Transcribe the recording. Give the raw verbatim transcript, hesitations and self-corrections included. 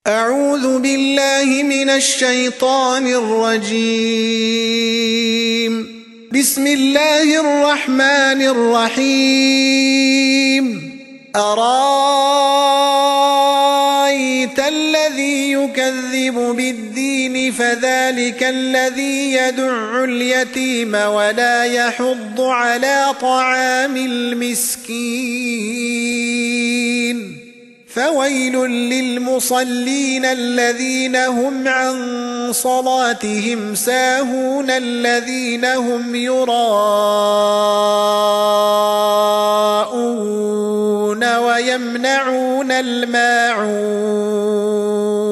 أعوذ بالله من الشيطان الرجيم. بسم الله الرحمن الرحيم. أرأيت الذي يكذب بالدين فذلك الذي يدع اليتيم ولا يحض على طعام المسكين فويل للمصلين الذين هم عن صلاتهم ساهون الذين هم يراءون ويمنعون الماعون.